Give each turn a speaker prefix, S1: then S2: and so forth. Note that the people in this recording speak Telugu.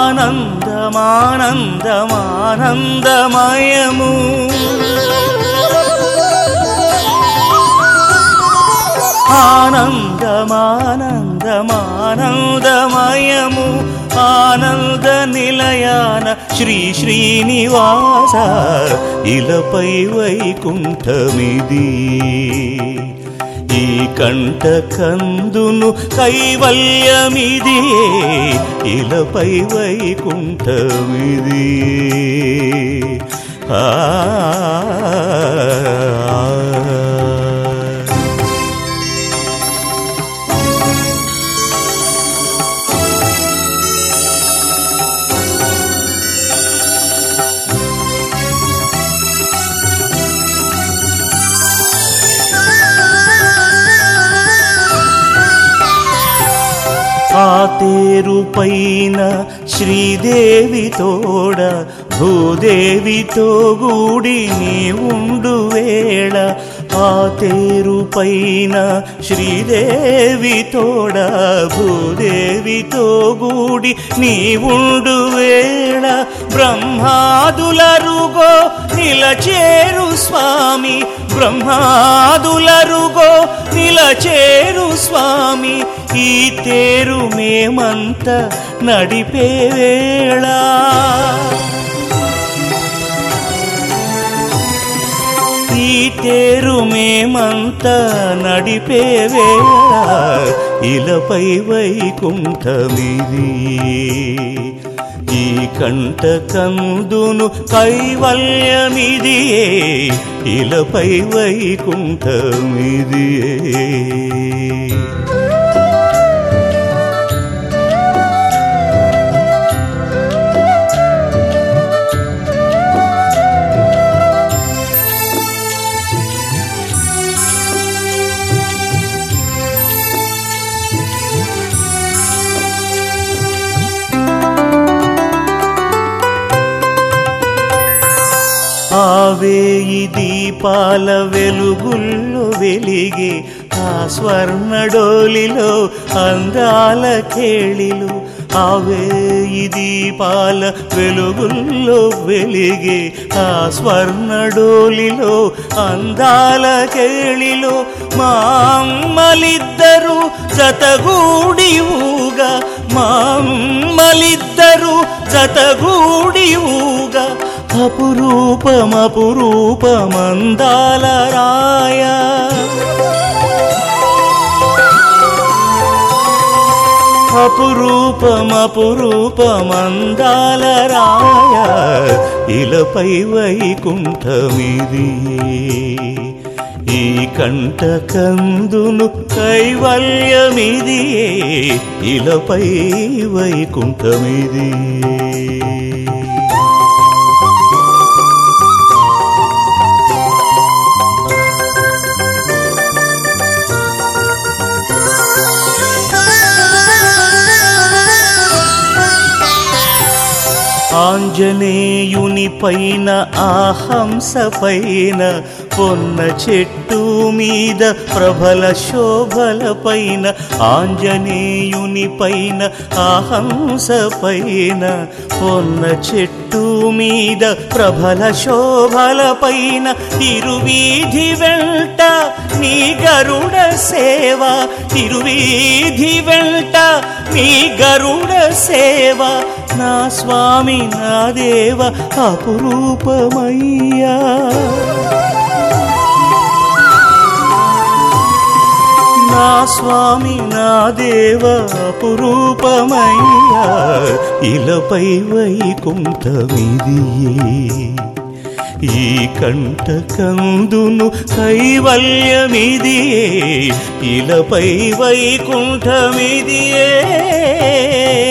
S1: ఆనందమానందమానందమయము ఆనందమానందమానందమయము ఆనంద నిలయాన శ్రీ శ్రీనివాస ఇలపై వైకుంఠమిది ఈ కంట కందును కైవల్యమిది ఇలపై వైకుంఠమిది ఆ తేరు పైన శ్రీదేవి తోడ భూదేవితో గూడి నీ ఉండు వేళ ఆ తేరు పైన శ్రీదేవి తోడ భూదేవితో గూడి నీ ఉండు వేళ బ్రహ్మాదులరుగో నిలచేరు స్వామి బ్రహ్మాదులరుగో నిలచేరు స్వామి ఈ తేరు మేమంత నడిపే వేళ ఈ తేరు మేమంత నడిపే వేళ ఇలపై వైకుంఠమిది ఈ కంట కందును కైవల్యమిది ఇలపై వైకుంఠమిది ఆవేయి దీపాల వెలుగుల్లో వెలిగే ఆ స్వర్ణడోలిలో అందాల కేళిలు ఆవేయి దీపాల వెలుగుల్లో వెలిగే ఆ స్వర్ణడోలిలో అందాల కేళిలో మా అమ్మలిద్దరూ జతగూడి ఊగా మా అమ్మలిద్దరూ జతగూడి ఊగా అపురూపమపురూపమందాల రాయ అపురూపమపురూపమందాల రాయ ఇలపై వైకుంఠమిది ఈ కంట కందును కైవల్యమిది ఇలపై వైకుంఠమిది ఆంజనేయుని పైన ఆ హంస పైన పొన్న చెట్టు మీద ప్రభల శోభల పైన ఆంజనేయుని పైన ఆ హంస పైన పొన్న చెట్టు మీద ప్రభల శోభల పైన తిరువీధి వెంట నీ గరుడ సేవ తిరువీధి వెంట నీ గరుడ సేవ నా స్వామి నా దేవ అపురూపమయ్యా నా స్వామి నా దేవ అపురూపమయ్యా ఇలపై వైకుంఠమిది ఈ కంట కందును కైవల్యమిది ఇలపై వైకుంఠమిది